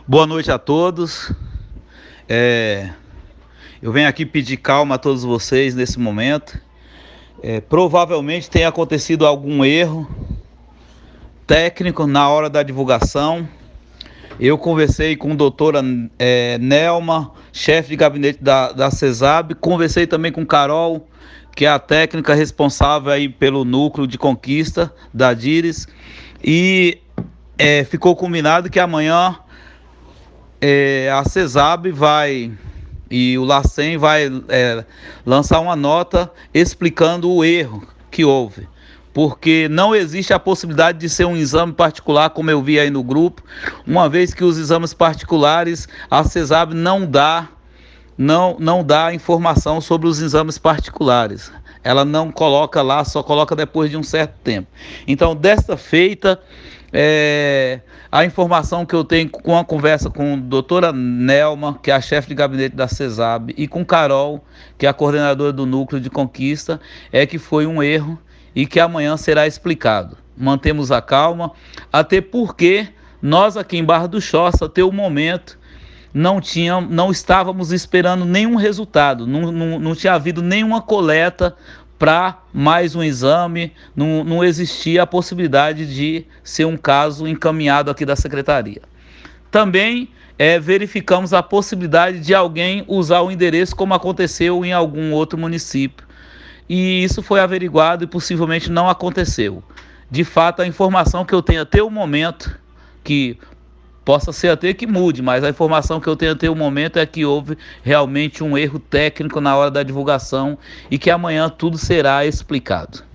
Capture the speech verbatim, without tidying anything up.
Boa noite a todos. É, eu venho aqui pedir calma a todos vocês nesse momento. É, provavelmente tenha acontecido algum erro técnico na hora da divulgação. Eu conversei com a doutora é, Nelma, chefe de gabinete da, da CESAB, conversei também com Carol, que é a técnica responsável aí pelo núcleo de conquista da DIRES, e é, ficou combinado que amanhã é, a CESAB vai e o LACEN vai é, lançar uma nota explicando o erro que houve, porque não existe a possibilidade de ser um exame particular, como eu vi aí no grupo, uma vez que os exames particulares, a CESAB não dá, não, não dá informação sobre os exames particulares. Ela não coloca lá, só coloca depois de um certo tempo. Então, desta feita, é, a informação que eu tenho com a conversa com a doutora Nelma, que é a chefe de gabinete da CESAB, e com Carol, que é a coordenadora do núcleo de conquista, é que foi um erro e que amanhã será explicado. Mantemos a calma, até porque nós aqui em Barra do Choça, até o momento, não, tinha, não estávamos esperando nenhum resultado, não, não, não tinha havido nenhuma coleta para mais um exame, não, não existia a possibilidade de ser um caso encaminhado aqui da secretaria. Também é, verificamos a possibilidade de alguém usar o endereço como aconteceu em algum outro município. E isso foi averiguado e possivelmente não aconteceu. De fato, a informação que eu tenho até o momento, que possa ser até que mude, mas a informação que eu tenho até o momento é que houve realmente um erro técnico na hora da divulgação e que amanhã tudo será explicado.